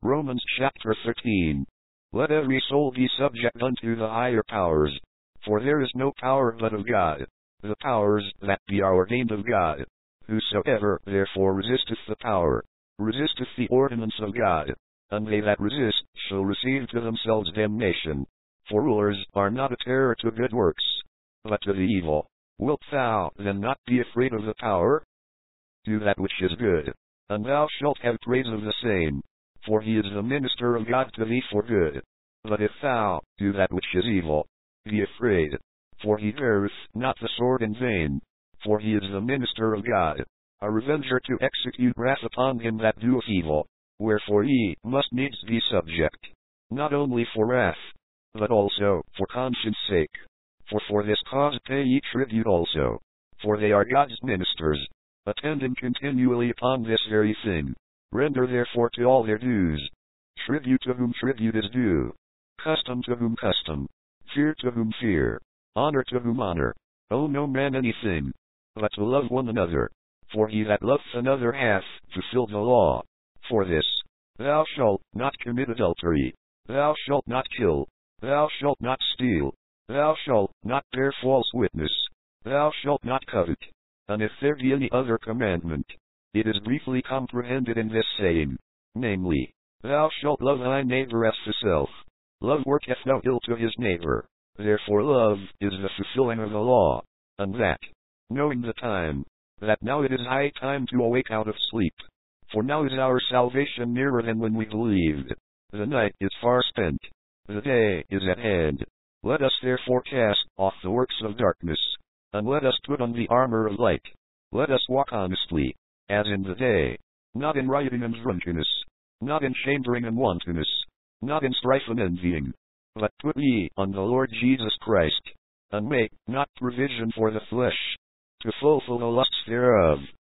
Romans chapter 13. Let every soul be subject unto the higher powers, for there is no power but of God. The powers that be are ordained of God. Whosoever therefore resisteth the power, resisteth the ordinance of God, and they that resist shall receive to themselves damnation. For rulers are not a terror to good works, but to the evil. Wilt thou then not be afraid of the power? Do that which is good, and thou shalt have praise of the same, for he is the minister of God to thee for good. But if thou do that which is evil, be afraid, for he beareth not the sword in vain, for he is the minister of God, a revenger to execute wrath upon him that doeth evil. Wherefore ye must needs be subject, not only for wrath, but also for conscience sake. For this cause pay ye tribute also, for they are God's ministers, attending continually upon this very thing. Render therefore to all their dues. Tribute to whom tribute is due, custom to whom custom, fear to whom fear, honor to whom honor. Owe no man anything, but to love one another, for he that loveth another hath fulfilled the law. For this, thou shalt not commit adultery, thou shalt not kill, thou shalt not steal, thou shalt not bear false witness, thou shalt not covet. And if there be any other commandment, it is briefly comprehended in this saying, namely, thou shalt love thy neighbor as thyself. Love worketh no ill to his neighbor. Therefore love is the fulfilling of the law, and that, knowing the time, that now it is high time to awake out of sleep. For now is our salvation nearer than when we believed. The night is far spent, the day is at hand. Let us therefore cast off the works of darkness, and let us put on the armor of light. Let us walk honestly, as in the day, not in rioting and drunkenness, not in chambering and wantonness, not in strife and envying. But put ye on the Lord Jesus Christ, and make not provision for the flesh, to fulfill the lusts thereof.